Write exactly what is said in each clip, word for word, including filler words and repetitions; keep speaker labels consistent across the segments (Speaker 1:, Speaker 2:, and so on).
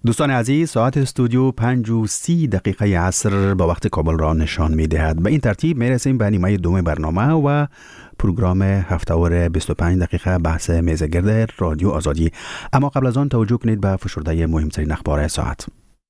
Speaker 1: دوستان عزیز، ساعت استودیو پنج و سی دقیقه عصر با وقت کابل را نشان می دهد. به این ترتیب می رسیم به نیمه دوم برنامه و پروگرام هفته‌وار بیست و پنج دقیقه بحث میزگرد رادیو آزادی. اما قبل از آن توجه کنید به فشرده مهمترین اخبار ساعت.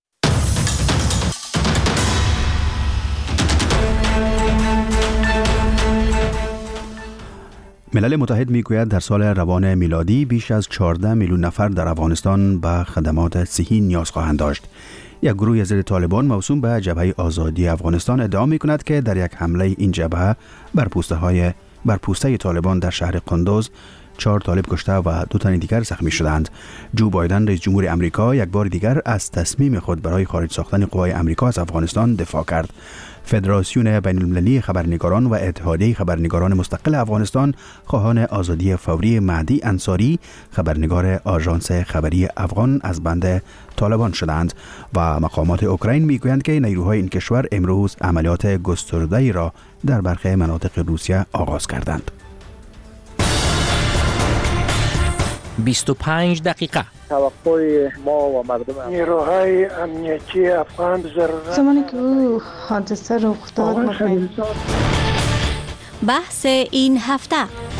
Speaker 1: ملل متحد میگوید در سال روان میلادی بیش از چهارده میلیون نفر در افغانستان به خدمات صحی نیاز خواهند داشت. یک گروه ضد طالبان موسوم به جبهه آزادی افغانستان ادعا میکند که در یک حمله این جبهه بر پوسته های بر پوسته طالبان در شهر قندوز چهار طالب کشته و دو تن دیگر زخمی شدند. جو بایدن رئیس جمهور امریکا یک بار دیگر از تصمیم خود برای خارج ساختن قوای امریکا از افغانستان دفاع کرد. فدراسیون بین المللی خبرنگاران و اتحادیه خبرنگاران مستقل افغانستان خواهان آزادی فوری مهدی انصاری خبرنگار آژانس خبری افغان از بند طالبان شدند و مقامات اوکراین میگویند که نیروهای این کشور امروز عملیات گسترده‌ای را در برخی مناطق روسیه آغاز کردند.
Speaker 2: بیست و پنج دقیقه
Speaker 3: توقع ما و مردم
Speaker 4: نیروهای امنیتی افغان ضرورت
Speaker 5: زمانی که او حادثه رخ داد می‌خواهیم
Speaker 6: بحث این هفته.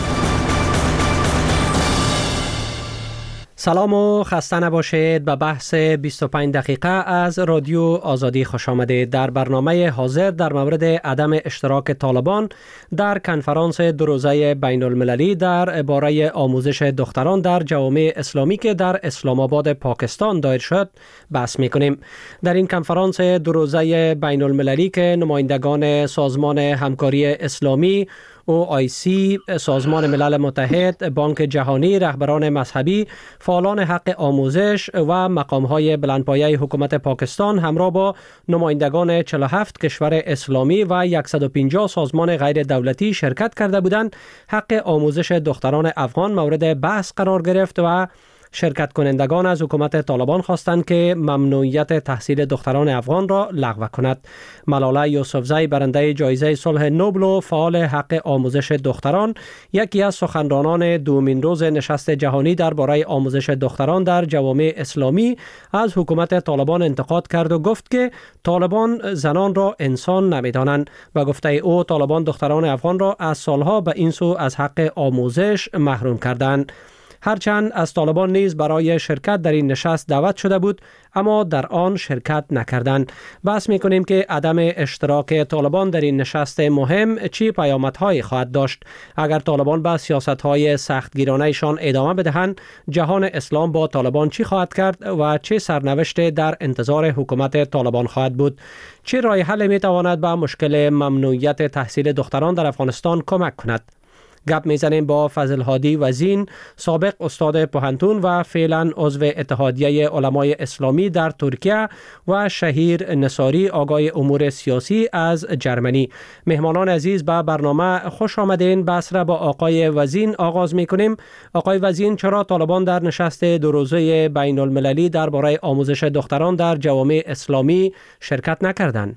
Speaker 7: سلام و خسته نباشید. به بحث بیست و پنج دقیقه از رادیو آزادی خوش آمدید. در برنامه حاضر در مورد عدم اشتراک طالبان در کنفرانس دو روزه بین المللی در باره آموزش دختران در جوامع اسلامی که در اسلام آباد پاکستان دایر شد بحث میکنیم. در این کنفرانس دو روزه بین المللی که نمایندگان سازمان همکاری اسلامی او آی سی، سازمان ملل متحد، بانک جهانی، رهبران مذهبی، فعالان حق آموزش و مقام‌های بلندپایه حکومت پاکستان همراه با نمایندگان چهل و هفت کشور اسلامی و صد و پنجاه سازمان غیر دولتی شرکت کرده بودند. حق آموزش دختران افغان مورد بحث قرار گرفت و شرکت کنندگان از حکومت طالبان خواستند که ممنوعیت تحصیل دختران افغان را لغو کند. ملاله یوسفزی برنده جایزه صلح نوبل و فعال حق آموزش دختران یکی از سخنرانان دومین روز نشست جهانی درباره آموزش دختران در جوامع اسلامی از حکومت طالبان انتقاد کرد و گفت که طالبان زنان را انسان نمی‌دانند و گفته او طالبان دختران افغان را از سالها به این سو از حق آموزش محروم کردند. هرچند از طالبان نیز برای شرکت در این نشست دعوت شده بود اما در آن شرکت نکردند. بحث می‌کنیم که عدم اشتراک طالبان در این نشست مهم چه پیامدهایی خواهد داشت. اگر طالبان به سیاست‌های سختگیرانه‌شان ادامه بدهند، جهان اسلام با طالبان چی خواهد کرد و چه سرنوشتی در انتظار حکومت طالبان خواهد بود؟ چه راه حل می‌تواند به مشکل ممنوعیت تحصیل دختران در افغانستان کمک کند؟ گپ میزنیم با فضل هادی وزین، سابق استاد پوهنتون و فعلا عضو اتحادیه علمای اسلامی در ترکیه و شهیر نصاری آگاه امور سیاسی از جرمنی. مهمانان عزیز به برنامه خوش آمدین. بحث را با آقای وزین آغاز میکنیم. آقای وزین، چرا طالبان در نشست دو روزه بین المللی درباره آموزش دختران در جوامع اسلامی شرکت نکردند؟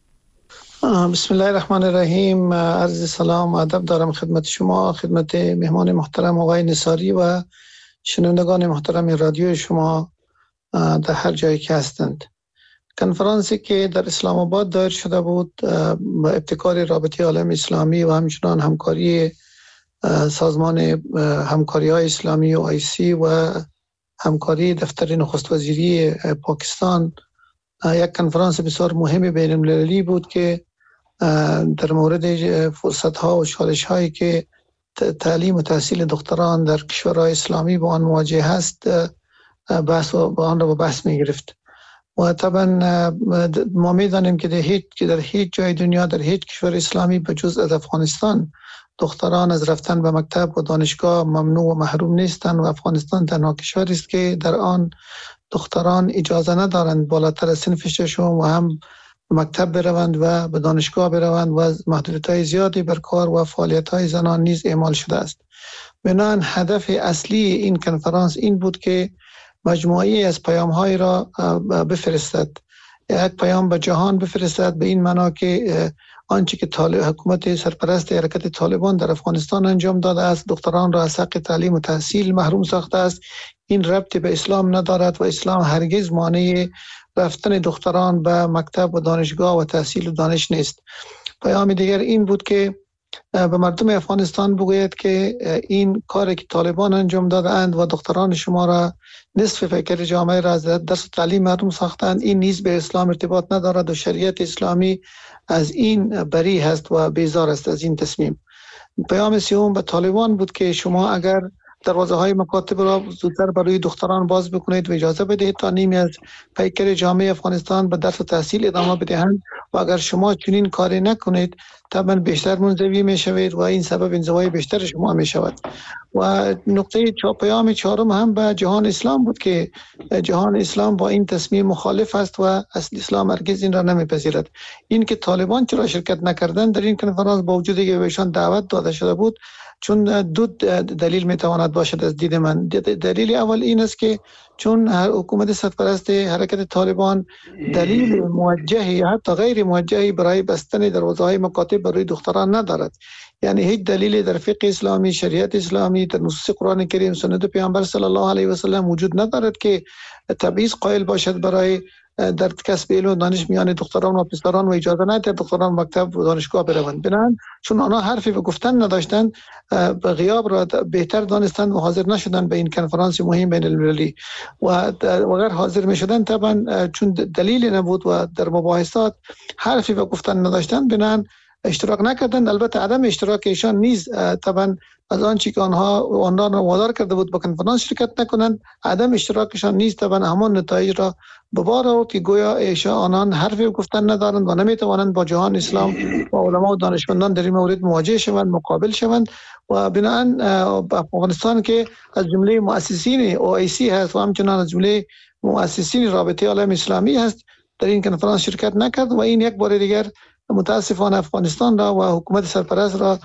Speaker 4: بسم الله الرحمن الرحیم. عرض سلام و ادب دارم خدمت شما، خدمت مهمان محترم آقای نصاری و شنوندگان محترم رادیو شما در هر جایی که هستند. کنفرانسی که در اسلام آباد دایر شده بود با ابتکار رابطه عالم اسلامی و همچنان همکاری سازمان همکاری های اسلامی و آی سی و همکاری دفتر نخست وزیری پاکستان، یک کنفرانس بسیار مهم بین المللی بود که در مورد فرصت ها و چالش هایی که تعلیم و تحصیل دختران در کشورهای اسلامی با آن مواجه هست بحث و با آن را با بحث می گرفت. و طبعا ما می دانیم که در هیچ که در هیچ جای دنیا در هیچ کشور اسلامی به جز از افغانستان دختران از رفتن به مکتب و دانشگاه ممنوع و محروم نیستند و افغانستان تنها کشوری است که در آن دختران اجازه ندارند بالاتر از سن ششم و هم مکتب بروند و به دانشگاه بروند و محدودیت‌های زیادی بر کار و فعالیت‌های زنان نیز اعمال شده است. بنابراین هدف اصلی این کنفرانس این بود که مجموعی از پیام‌های را بفرستد، یک پیام به جهان بفرستد به این معنا که آنچه که طالب حکومت سرپرست حرکت طالبان در افغانستان انجام داده است، دختران را از حق تعلیم و تحصیل محروم ساخته است. این ربطی به اسلام ندارد و اسلام هرگز مانع رفتن دختران به مکتب و دانشگاه و تحصیل و دانش نیست. پیام دیگر این بود که به مردم افغانستان بگوید که این کاری که طالبان انجام داده اند و دختران شما را، نصف فکر جامعه را از درس و تعلیم محروم ساختند، این نیز به اسلام ارتباط ندارد و شریعت اسلامی از این بری هست و بیزار است از این تصمیم. پیام سوم به طالبان بود که شما اگر دروازه های مکاتب را زودتر برای دختران باز بکنید و اجازه بدهید تا نیمی از پیکر جامعه افغانستان به درس و تحصیل ادامه بدهند و اگر شما چنین کاری نکنید طبعا بیشتر منزوی می شوید و این سبب انزوای بیشتر شما می شود. و نقطه پیام چهارم هم به جهان اسلام بود که جهان اسلام با این تصمیم مخالف است و اصل اسلام هرگز این را نمیپذیرد. این که طالبان چرا شرکت نکردند در این کنفرانس با وجود که بهشان دعوت داده شده بود، چون دو دلیل میتواند باشد از دید من. دلیل اول این است که چون حکومت سرپرست حرکت طالبان دلیل موجهی یا حتی غیر موجهی برای بستن دروازه‌های مکاتب برای دختران ندارد. یعنی هیچ دلیلی در فقه اسلامی، شریعت اسلامی، در نصوص قرآن کریم، سنت پیامبر صلی الله علیه و سلم وجود ندارد که تبعیض قائل باشد برای در کسب علم و دانش میان دختران و پسران و اجازه ندهد دختران مکتب و دانشگاه بروند. بنابراین چون آنها حرفی به گفتن نداشتند، به غیاب را بهتر دانستند و حاضر نشدند به این کنفرانس مهم بین المللی و اگر حاضر میشدند طبعا چون دلیلی نبود و در مباحثات حرفی به گفتن نداشتند، بنابراین اشتراک نکردند. البته عدم اشتراک ایشان نیز طبعا از آنچه که آنها آنها را وادار کرده بود با کنفرانس شرکت نکنند، عدم اشتراکشان نیز طبعا همان نتایج را به بار آورد که گویا ایشان آنان حرفی گفتن ندارند و نمیتوانند با جهان اسلام و علما و دانشمندان در این مورد مواجه شوند، مقابل شوند. و بنابراین افغانستان که از جمله مؤسسین او ای سی هست و همچنان از جمله مؤسسین رابطه عالم اسلامی هست، در این کنفرانس شرکت نکرد و این یک بار دیگر متاسفانه افغانستان را و حکومت سرپرست را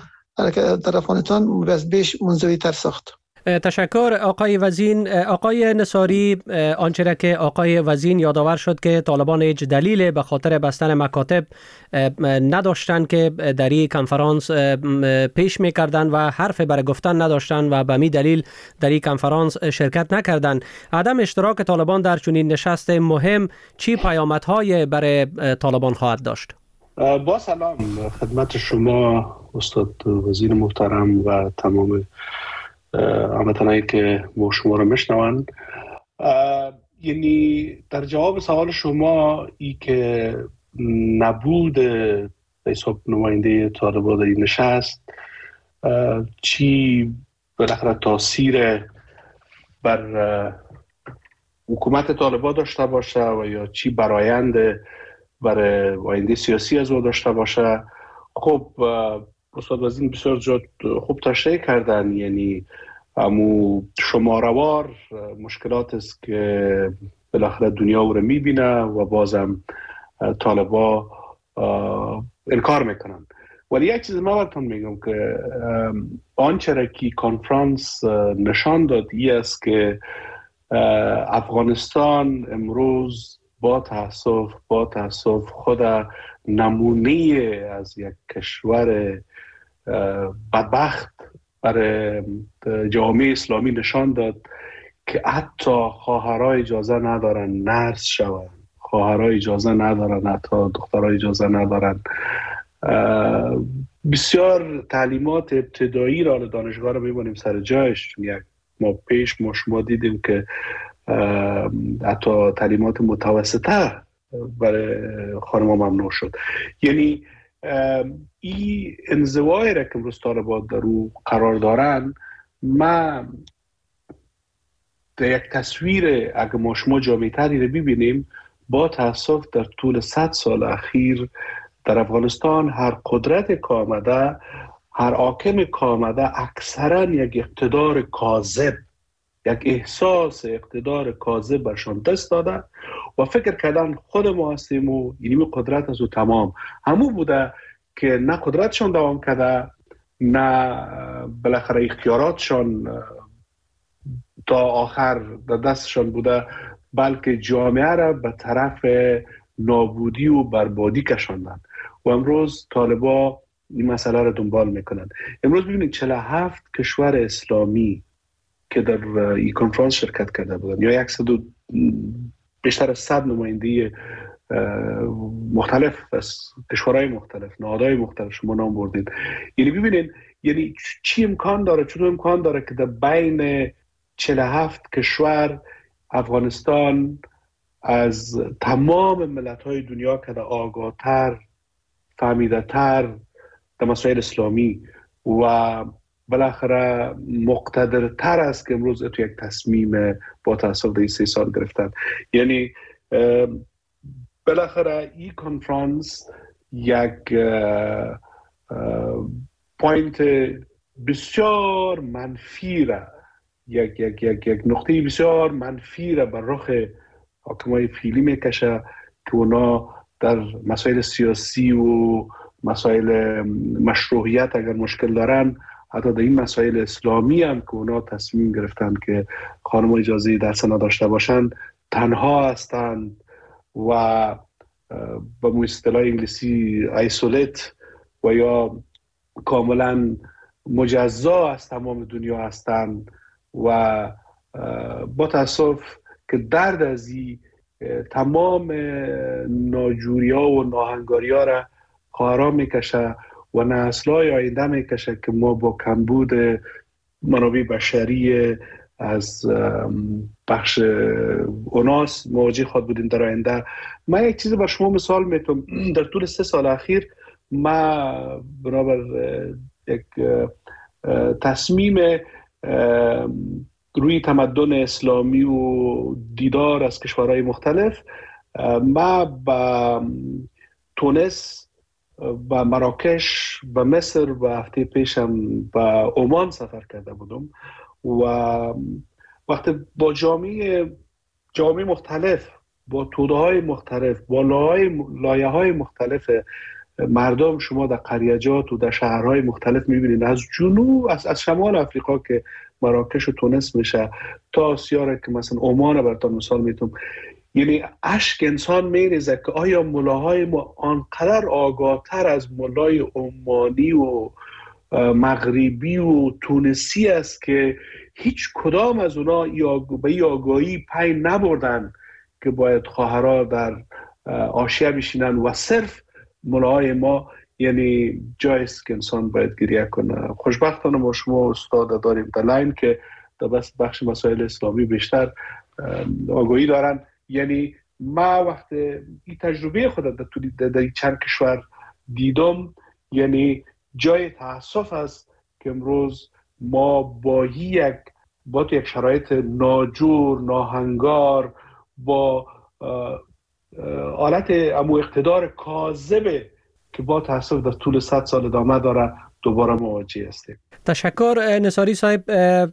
Speaker 4: در افغانستان از بیش منزوی تر ساخت.
Speaker 7: تشکر آقای وزین. آقای نصاری، آنچه را که آقای وزین یادآور شد که طالبان هیچ دلیل به خاطر بستن مکاتب نداشتند که در این کنفرانس پیش می‌کردند و حرف برای گفتن نداشتند و به می دلیل در این کنفرانس شرکت نکردند. عدم اشتراک طالبان در چنین نشست مهم چی پیامدهای برای طالبان خواهد داشت؟
Speaker 6: با سلام خدمت شما استاد وزیر محترم و تمام هموطنانی که ما شما را میشنوند. یعنی در جواب سوال شما ای که نبود به حساب نماینده طالبان در این نشست چی بالاخره تاثیر بر حکومت طالبان داشته باشه و یا چی برآیند برای آینده سیاسی از او داشته باشه، خب استاد وزیر بسیار جد خوب تشریح کردن. یعنی امو شماروار مشکلات است که بالاخره دنیا او رو میبینه و بازم طالبا انکار میکنن. ولی یک چیز ما براتون میگم که آنچه را که کنفرانس نشان داد ای است که افغانستان امروز با تاسف با تاسف خود نمونه از یک کشور بدبخت برای جامعه اسلامی نشان داد که حتی خواهرها اجازه ندارن نرس شوند، خواهرها اجازه ندارن، حتی دخترها اجازه ندارن. بسیار تعلیمات ابتدایی را دانشگاه را میبونیم سر جایش. یک ما پیش ما شما دیدیم که حتی تعلیمات متوسطه برای خانم‌ها ممنوع شد. یعنی این انزوای را که امروز طالبان در او قرار دارن، ما در یک تصویر اگه ما شما جامع‌تری را ببینیم، با تاسف در طول صد سال اخیر در افغانستان هر قدرت که آمده، هر حاکم که آمده، اکثرا یک اقتدار کاذب، یک احساس اقتدار کاذب برشان دست داده و فکر کردن خود ما هستیم و اینی قدرت از او تمام. همو بوده که نه قدرتشان دوام کرده، نه بالاخره اختیاراتشان تا آخر در دستشان بوده، بلکه جامعه را به طرف نابودی و بربادی کشاندن. و امروز طالبا این مسئله رو دنبال میکنن. امروز ببینید چهل و هفت کشور اسلامی که در این کنفرانس شرکت کرده بودن یا صد و بیشتر از صد نماینده مختلف از کشورهای مختلف، نهادهای مختلف شما نام بردید. یعنی ببینید یعنی چی امکان داره، چطور امکان داره که در بین چهل و هفت کشور افغانستان از تمام ملت‌های دنیا که آگاه‌تر، فهمیده‌تر در مسائل اسلامی و بالاخره مقتدرتر است که امروز تو یک تصمیم با تأسف در سه سال گرفتن. یعنی بالاخره این کنفرانس یک پوینت بسیار منفی را یک یک یک یک نقطه بسیار منفی را بر رخ حاکمای فعلی میکشه که اونا در مسائل سیاسی و مسائل مشروعیت اگر مشکل دارن، حتی در این مسائل اسلامی هم که اونا تصمیم گرفتن که خانم اجازه درس نداشته باشن تنها هستند و به اصطلاح انگلیسی ایسولیت و یا کاملا مجزا از تمام دنیا هستند و با تاسف که درد از این تمام ناجوری ها و ناهنگاری ها را خواهرا میکشه و نسل‌های آینده میکشه که ما با کمبود منابع بشری از بخش اوناس مواجه خواهد بودیم در آینده. من یک چیز بر شما مثال میتونم. در طول سه سال اخیر ما بنابر یک تصمیم روی تمدن اسلامی و دیدار از کشورهای مختلف ما با تونس و مراکش و مصر و هفته پیشم با عمان سفر کرده بودم و وقتی با جامعه جامعه مختلف، با توده های مختلف، با لایه های مختلف مردم شما در قریجات و در شهرهای مختلف میبینید، از جنوب از, از شمال افریقا که مراکش و تونس میشه تا آسیا را که مثلا عمان را براتون مثال میتونم، یعنی اشک انسان میریزه که آیا ملاهای ما آنقدر آگاهتر از ملای عمانی و مغربی و تونسی است که هیچ کدام از اونا به این آگاهی پی نبردن که باید خواهرها در آشیه بشینن و صرف ملاهای ما یعنی جایست که انسان باید گریه کنه. خوشبختانه ما شما استاد داریم در لاین که در بس بخش مسائل اسلامی بیشتر آگاهی دارن. یعنی ما وقت این تجربه خود در, در چند کشور دیدم، یعنی جای تأسف است که امروز ما با یک با یک شرایط ناجور، ناهنگار، با حالت امو اقتدار کاذبه که با تأسف در طول صد سال ادامه داره دوباره مواجه هستیم.
Speaker 7: تشکر نصاری صاحب.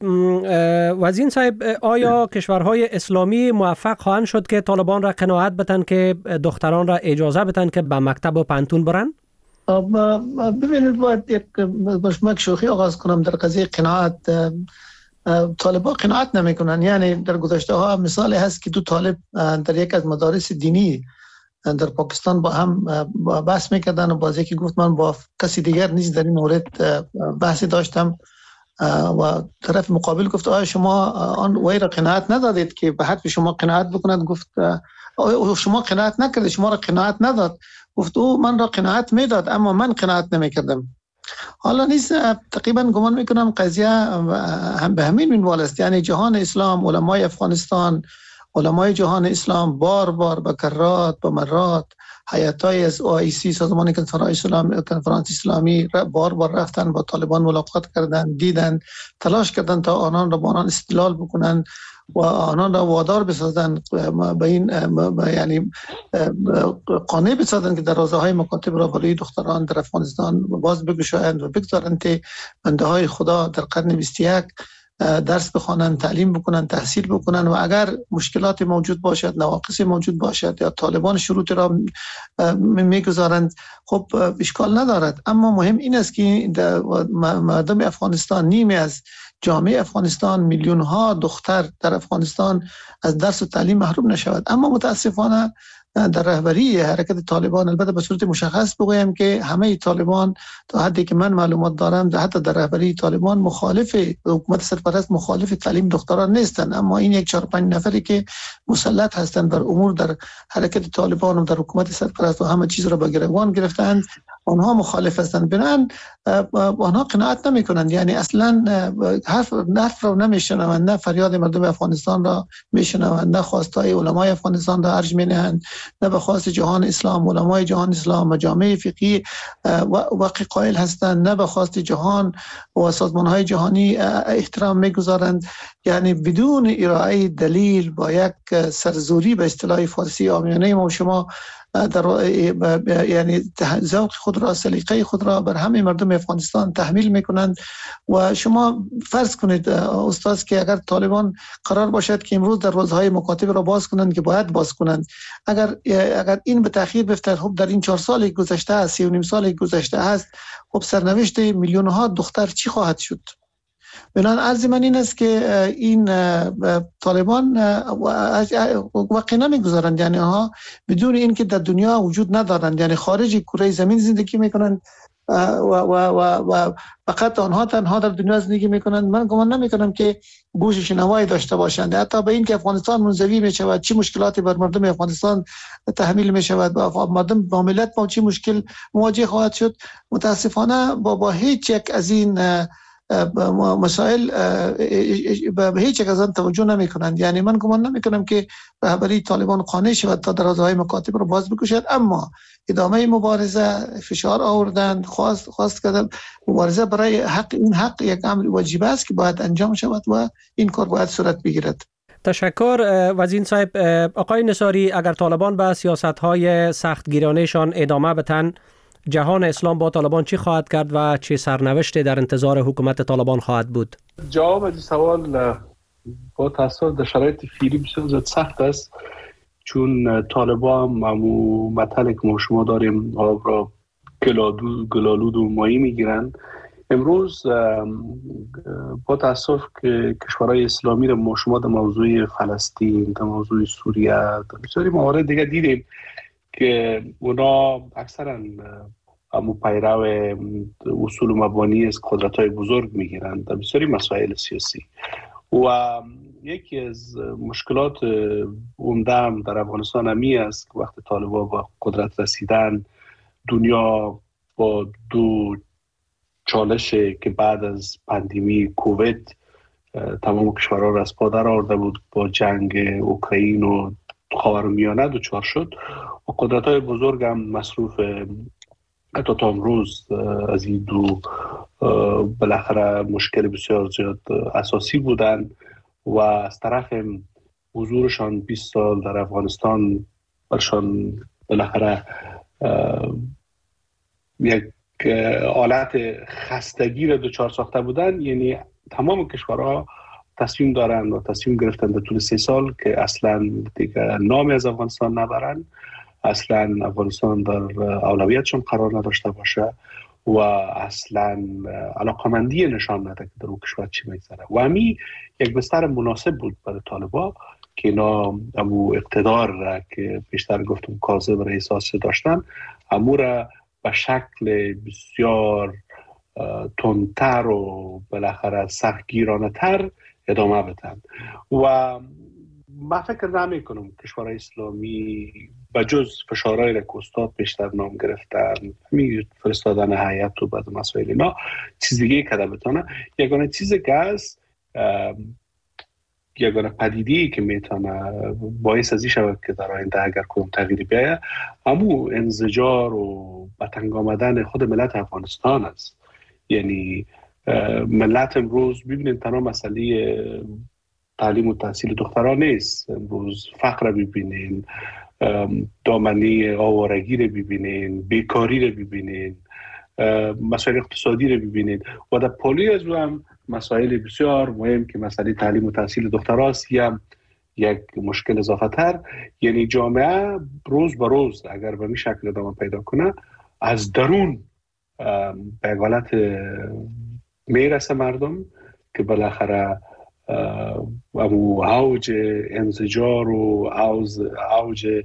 Speaker 7: وزین صاحب، آیا کشورهای اسلامی موفق خواهند شد که طالبان را قناعت بدن که دختران را اجازه بدن که به مکتب و پانتون برن؟
Speaker 4: ببینید باید یک باشم شوخی آغاز کنم در قضیه قناعت. طالبان قناعت نمی کنن. یعنی در گذشته ها مثالی هست که دو طالب در یک از مدارس دینی در پاکستان با هم بحث میکردن و بازی که گفت من با کسی دیگر نیست در این مورد بحثی داشتم و طرف مقابل گفت آیا شما آن وی را قناعت ندادید که به حد شما قناعت بکند؟ گفت شما قناعت نکردید، شما را قناعت نداد. گفت او من را قناعت میداد اما من قناعت نمیکردم. حالا نیست تقریبا گمان میکنم قضیه هم به همین منوال است. یعنی جهان اسلام، علمای افغانستان، علمای جهان اسلام بار بار به کرات به مرات هیئت‌های از او آی سی سازمان کنفرانس اسلامی کنفرانس اسلامی بار بار رفتن با طالبان ملاقات کردند، دیدن، تلاش کردند تا آنان را با آنان استدلال بکنند و آنان را وادار بسازند به این یعنی قانع بسازند که دروازه‌های مکاتب را برای دختران در افغانستان باز بگشایند و بگذارند که بنده های خدا در قرن بیست و یک درس بخوانند، تعلیم بکنند، تحصیل بکنند و اگر مشکلات موجود باشد، نواقص موجود باشد یا طالبان شروط را میگذارند، خب اشکال ندارد. اما مهم این است که مردم افغانستان، نیمی از جامعه افغانستان، میلیون ها دختر در افغانستان از درس و تعلیم محروم نشود. اما متاسفانه در رهبری حرکت طالبان، البته به صورت مشخص بگویم که همه طالبان تا حدی که من معلومات دارم حتی در رهبری طالبان مخالف حکومت سرپرست مخالف تعلیم دختران نیستند، اما این یک چهار پنج نفری که مسلط هستند بر امور در حرکت طالبان و در حکومت سرپرست و همه چیز را به گروگان گرفتند، آنها مخالف هستند. بنابراین آنها قناعت نمی کنند، یعنی اصلا حرف نفر رو نمیشنوند، نه فریاد مردم افغانستان را میشنوند، نه خواستای علمای افغانستان را ارج مینهند، نه به خواست جهان اسلام، علمای جهان اسلام، مجامع فقهی واقع قائل هستند، نه به خواست جهان و سازمان‌های جهانی احترام میگذارند. یعنی بدون ارائه دلیل با یک سرزوری به اصطلاح فارسی عامیانه ما و شما در یعنی ذوق خود را، سلیقه خود را بر همه مردم افغانستان تحمیل میکنند. و شما فرض کنید استاد که اگر طالبان قرار باشد که امروز در روزهای مکاتب را باز کنند که باید باز کنند، اگر اگر این به تاخیر بیفتد، خب در این چهار سال گذشته است، سی و نیم سال گذشته است، خب سرنوشت میلیون ها دختر چی خواهد شد؟ بنابراین عرض من این است که این طالبان واقعا نمیگذارند، یعنی ها بدون این که در دنیا وجود ندارند، یعنی خارج کره زمین زندگی میکنند و و و و فقط آنها تنها در دنیا زندگی میکنند. من گمان نمیکنم که گوش شنوایی داشته باشند، حتی به این که افغانستان منزوی میشود چه مشکلاتی بر مردم افغانستان تحمیل میشود، با مردم با ملت با چه مشکل مواجه خواهد شد. متاسفانه با با هیچ یک از این مسائل به هیچ یک از آن توجه نمی کنند. یعنی من گمان نمی کنم که رهبری طالبان قانع شود تا درازهای مکاتب رو باز بکشد، اما ادامه مبارزه، فشار آوردن، خواست خواست کردن مبارزه برای حق، این حق یک امر واجب است که باید انجام شود و این کار باید صورت بگیرد.
Speaker 7: تشکر وزیر صاحب. آقای نصاری، اگر طالبان به سیاست‌های سختگیرانه‌شان ادامه بدن، جهان اسلام با طالبان چی خواهد کرد و چه سرنوشتی در انتظار حکومت طالبان خواهد بود؟
Speaker 6: جواب این سوال با تأسف در شرایط فعلی بسیار سخت است، چون طالبان همون مطلع که ما شما داریم آب را گلالود و ماهی میگیرن. امروز با تأسف که کشورهای اسلامی را ما شما در موضوع فلسطین، در موضوع سوریه، در بسیاری موارد دیگه دیدیم که اونا اکثرا همون پیرو اصول و مبانی از قدرت‌های بزرگ میگیرند در بسیاری مسائل سیاسی. و یکی از مشکلات عمده هم در افغانستان همی است که وقتی طالبان با قدرت رسیدن، دنیا با دو چالش که بعد از پاندمی کووید تمام کشورها را از پا در آورده بود، با جنگ اوکراین و خاورمیانه دچار شد و قدرت‌های بزرگ هم مصروف حتی تا امروز از این دو بالاخره مشکل بسیار زیاد اساسی بودن و از طرف حضورشان بیست سال در افغانستان برشان بالاخره یک حالت خستگی را دچار ساخته بودن. یعنی تمام کشورها تصمیم دارن و تصمیم گرفتن در طول سه سال که اصلا دیگه نامی از افغانستان نبرن، اصلا افغانستان در اولویتشون قرار نداشته باشه و اصلا علاقمندی نشان نده که در اون کشور چی میگذره. و همین یک بستر مناسب بود برای طالبان که اینا امو اقتدار را که بیشتر گفتم کاذب را احساس داشتن، امو را به شکل بسیار تندتر و بالاخره سختگیرانه تر ادامه بدن. و من فکر نمی کنم کشورهای اسلامی به جز فشارهای را که استاد بیشتر نام گرفتن، همین فرستادن هیئت و بعد مسائل اینا، چیز دیگه کده بتانه. یگانه چیزی که هست، یگانه پدیده‌ای که میتونه باعث ازی شود که در آینده اگر کنم تغییری بیاید، همون انزجار و به تنگ آمدن خود ملت افغانستان است. یعنی ملت امروز ببینید تنها مسئله تعلیم و تحصیل دختران نیست، امروز فقر ببینین، دامنه آوارگی رو ببینین، بیکاری رو ببینین، مسائل اقتصادی رو ببینین و در پالی از هم مسائل بسیار مهم که مسئله تعلیم و تحصیل دختراست یا یک مشکل اضافه تر. یعنی جامعه روز به روز اگر به این شکل ادامه پیدا کنه، از درون به حالت میرسه مردم که بالاخره او اوج انزجار و اوج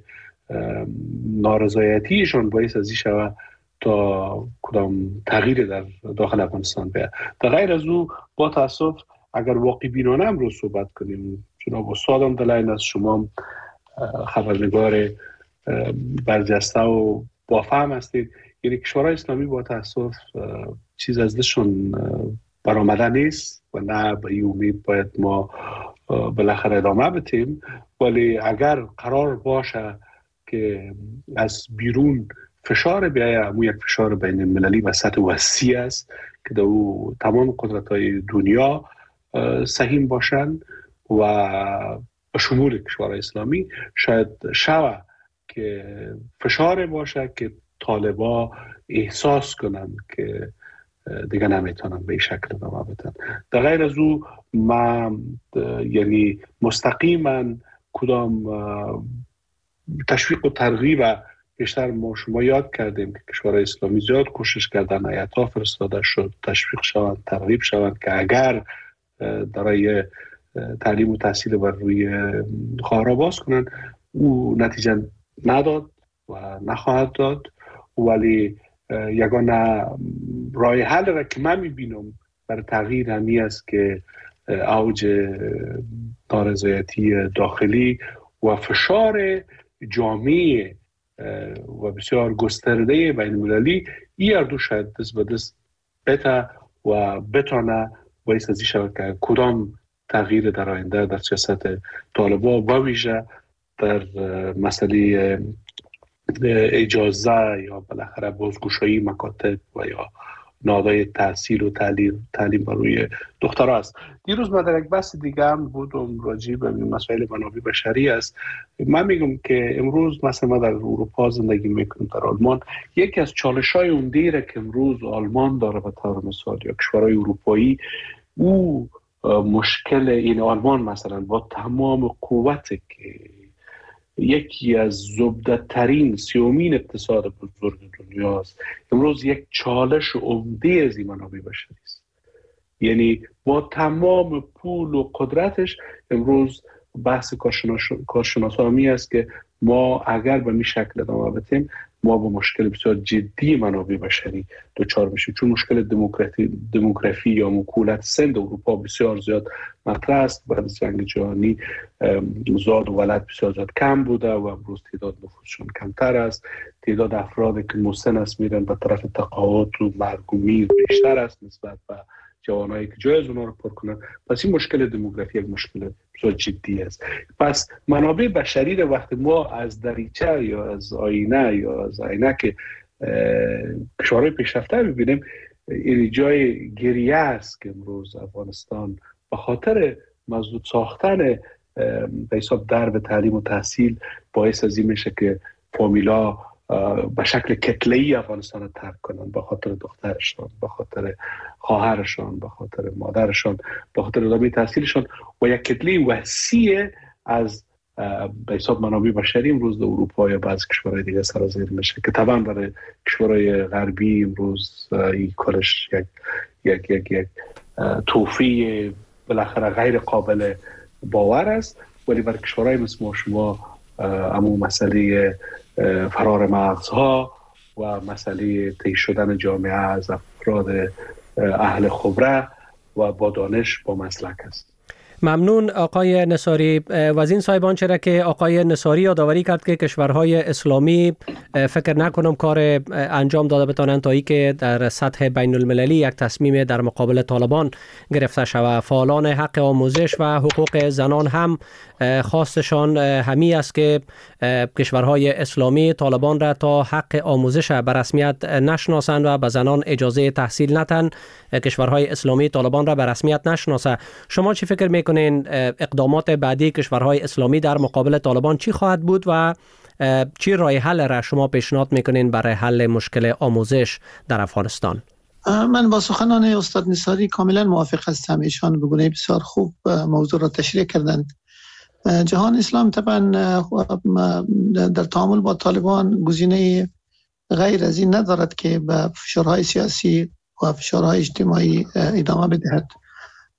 Speaker 6: نارضایتیشان باعث از این شود تا کدام تغییر در داخل افغانستان بیاد. در غیر از او با تاسف اگر واقع بینانه هم رو صحبت کنیم، جناب استادم دلائل از شما خبرنگار برجسته و با فهم هستید، یعنی کشورهای اسلامی با تاسف چیز از دستشون برآمده نیست و نه به این امید باید ما بالاخره ادامه بدیم. ولی اگر قرار باشه که از بیرون فشار بیایه، امو یک فشار بین المللی و سطح وسیع است که در تمام قدرت‌های دنیا سهیم باشند و به شمول کشورهای اسلامی شاید شوه که فشار باشه که طالبا احساس کنند که دیگه نمیتونن به این شکل ادامه بدن. در غیر از او ما یعنی مستقیما کدام تشویق و ترغیب بیشتر ما شما یاد کردیم که کشورهای اسلامی زیاد کوشش کردن، آیت‌ها فرستاده شد تشویق شوند، ترغیب شوند که اگر برای تعلیم و تحصیل بر روی خواهر باز کنن، او نتیجه نداد و نخواهد داد. ولی یگانه راه حل را که من میبینم برای تغییر همی است که اوج نارضایتی داخلی و فشار جامعه و بسیار گسترده بین المللی این اردو شاید دست به دست بته و بتانه باعث از این شود که کدام تغییر در آینده در سیاست طالبا و ویژه در مسئله اجازه یا بالاخره بازگشایی مکاتب و یا نهادهای تحصیل و تعلیم تعلیم بر روی دخترها است. دیروز من در یک بحث دیگه هم بودم راجع به مسائل منابع بشری است. من میگم که امروز مثلا ما در اروپا زندگی میکنیم، در آلمان، یکی از چالش‌های عمده را که امروز آلمان داره به طور مثال یا کشورهای اروپایی، او مشکل این آلمان مثلا با تمام قوتی که یکی از زبده ترین سیومین اقتصاد بزرگ دنیاست، امروز یک چالش عمده از این منابع بشری است. یعنی با تمام پول و قدرتش امروز بحث کارشناسا همی است که ما اگر به می شکل ادامه بدیم ما با مشکل بسیار جدی منابع بشری دچار میشیم، چون مشکل دموکراتی دموگرافی یا مکولت سند اروپا بسیار زیاد مطرح است. بعد از جنگ جهانی زاد و ولد بسیار زیاد کم بوده و امروز تعداد نفوسشون کمتر است. تعداد افرادی که مسن است میرن به طرف تقاعد و مرگ و میر بیشتر است نسبت به جوانایی که جای از اونا رو پر کنن. پس این مشکل دموگرافی یک مشکل بسیار جدی است. پس منابع بشری رو وقتی ما از دریچه یا از آینه یا از عینک کشورهای پیشرفته ببینیم، این جای گریه است که امروز افغانستان به خاطر مسدود ساختن به حساب درب تعلیم و تحصیل باعث از این میشه که فامیلا به شکل کتله‌ای افغانستان رو ترک کنن، به خاطر دخترشان، به خاطر خواهرشان، به خاطر مادرشان، به خاطر ادامه تحصیلشان و یک کتله وسیع از به حساب منابع بشری امروز در اروپا یا بعضی کشورهای دیگه سرازیر میشه که طبعا برای کشورهای غربی امروز این کارش یک یک یک یک توفیق بالاخره غیر قابل باور است. ولی برای کشورهای مثل ما شما اما مسئله فرار مغزها و مسئله طی شدن جامعه از افراد اهل خبره و با دانش با مسلک است.
Speaker 7: ممنون آقای نصاری. و از این صاحبان چرا که آقای نصاری یادآوری کرد که کشورهای اسلامی فکر نکنم کار انجام داده بتانند تا ای که در سطح بین المللی یک تصمیم در مقابل طالبان گرفته شود. فعالان حق آموزش و حقوق زنان هم خواستشان همی است که کشورهای اسلامی طالبان را تا حق آموزش به رسمیت نشناسند و به زنان اجازه تحصیل ندهند. کشورهای اسلامی طالبان را به رسمیت نشناسه. شما چی فکر میکنید اقدامات بعدی کشورهای اسلامی در مقابل طالبان چی خواهد بود و چی راه حل را شما پیشنهاد میکنین برای حل مشکل آموزش در افغانستان؟
Speaker 4: من با سخنان استاد نصاری کاملا موافق هستم. ایشان به گونه بسیار خوب موضوع را تشریح کردند. جهان اسلام طبعا در تعامل با طالبان گزینه غیر از این ندارد که به فشارهای سیاسی و فشارهای اجتماعی ادامه بدهد.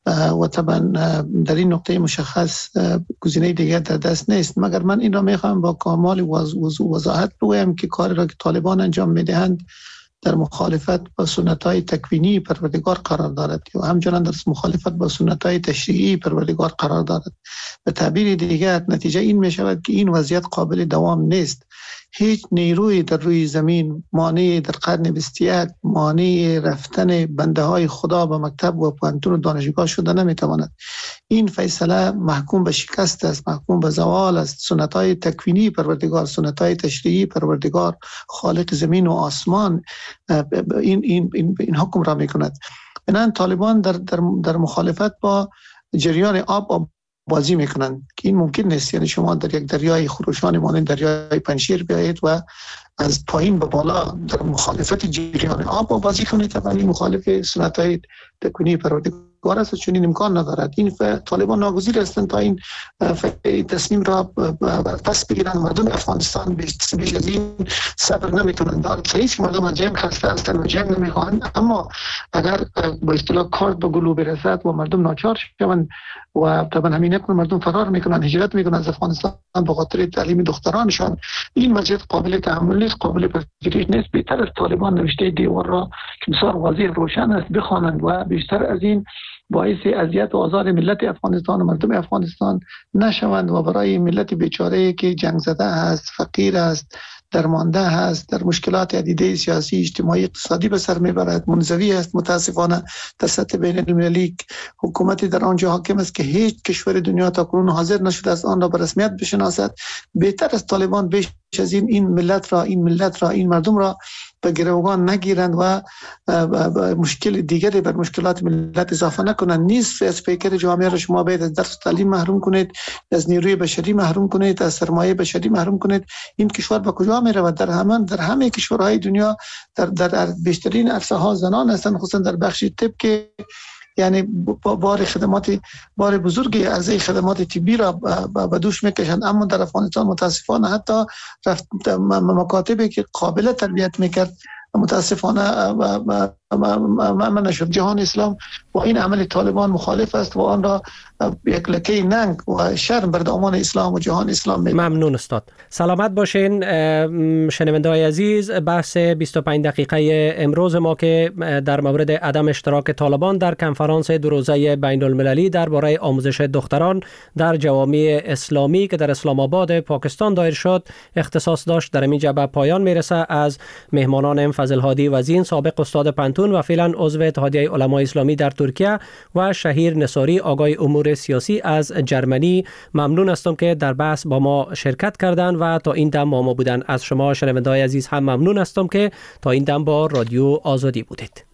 Speaker 4: و طبعا در این نقطه مشخص گزینه دیگر در دست نیست. مگر من این را میخوام با کامل وضاحت بگویم که کاری را که طالبان انجام میدهند در مخالفت با سنت‌های تکوینی پروردگار قرار دارد و همچنان در مخالفت با سنت‌های تشریعی پروردگار قرار دارد. به تعبیر دیگر نتیجه این می شود که این وضعیت قابل دوام نیست. هیچ نیروی در روی زمین مانع در قرن بیست و یک مانع رفتن بنده های خدا به مکتب و پوهنتون و دانشگاه شده نمیتواند. این فیصله محکوم به شکست است، محکوم به زوال است. سنت های تکوینی پروردگار، سنت های تشریعی پروردگار خالق زمین و آسمان این این این, این حکم را میکند. بنابراین طالبان در در در مخالفت با جریان آب آب بازی میکنند که این ممکن نیست. یعنی شما در یک دریای خروشان مانند دریای پنجشیر بیایید و از پایین به بالا در مخالفت جریان آب بازی کنید. طبعا این مخالف سنت‌های تکوینی پروردگار است، چون این امکان ندارد. این طالبان ناگزیر هستند تا این تصمیم را پس بگیرند. مردم افغانستان بیش از این صبر نمی‌کنند. در صحیح مردم از جنگ خسته هستند و جنگ نمی‌خواهند، اما اگر به اصطلاح کارت به گلو برسد و مردم ناچار شوند و طبعا همین نکنه مردم فرار میکنن، هجرت میکنن از افغانستان به خاطر تعلیم دخترانشان، این وضعیت قابل تحمل نیست، قابل پذیرش نیست. بهتر از طالبان نوشته دیوار را که بسیار واضح روشن است بخوانند و بیشتر از این باعث اذیت و آزار ملت افغانستان و مردم افغانستان نشوند و برای ملت بیچاره که جنگ زده است، فقیر است، درمانده است، در مشکلات عدیده سیاسی، اجتماعی، اقتصادی به سر میبرد، منزوی است. متاسفانه در سطح بین المللی حکومتی در آنجا حاکم است که هیچ کشور دنیا تا کنون حاضر نشده است آن را به رسمیت بشناسد. بهتر از طالبان بیش از این این ملت را این ملت را این مردم را به گروگان نگیرند و مشکل دیگری بر مشکلات ملت اضافه نکنند. نصف از پیکر جامعه را شما باید از درس تعلیم محروم کنید، از نیروی بشری محروم کنید، از سرمایه بشری محروم کنید. این کشور به کجا می رود؟ در همه در همه کشورهای دنیا در در بیشترین عرصه ها زنان هستند، خصوصا در بخش طب که یعنی بار خدمات بار بزرگی عرضه خدمات طبی را به دوش میکشند. اما در افغانستان متاسفانه حتی مکاتبی که قابل تربیت میکرد متاسفانه من نشد. جهان اسلام با این عمل طالبان مخالف است و آن را یک لکه ننگ و شرم بر دامان اسلام و جهان اسلام می.
Speaker 7: ممنون استاد. سلامت باشین شنونده‌های عزیز. بحث بیست و پنج دقیقه امروز ما که در مورد عدم اشتراک طالبان در کنفرانس دو روزه بین المللی درباره آموزش دختران در جوامع اسلامی که در اسلام آباد پاکستان دایر شد اختصاص داشت در این جبهه پایان میرسه. از مهمانان فضل هادی وزین، سابق استاد پنتون و فعلا عضو اتحادیه علمای اسلامی در ترکیه، و شهیر نصاری آگای امور سیاسی از جرمنی ممنون هستم که در بحث با ما شرکت کردند و تا این دم با ما بودند. از شما شنونده‌های عزیز هم ممنون هستم که تا این دم با رادیو آزادی بودید.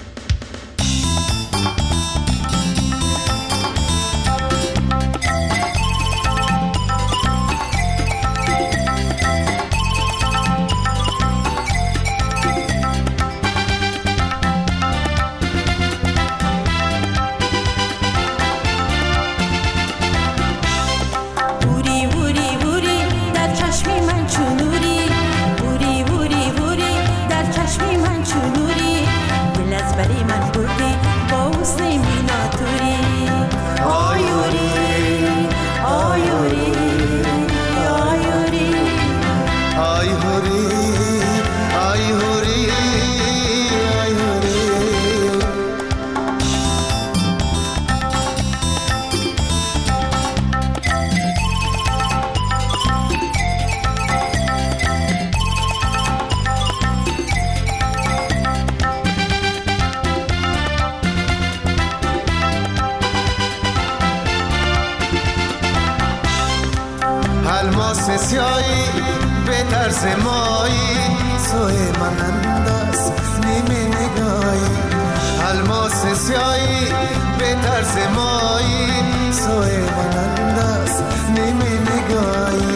Speaker 8: الماس سیایی به طرز مایی سوی من انداز نیمه نگاهی. الماس سیایی به طرز مایی سوی من انداز نیمه نگاهی.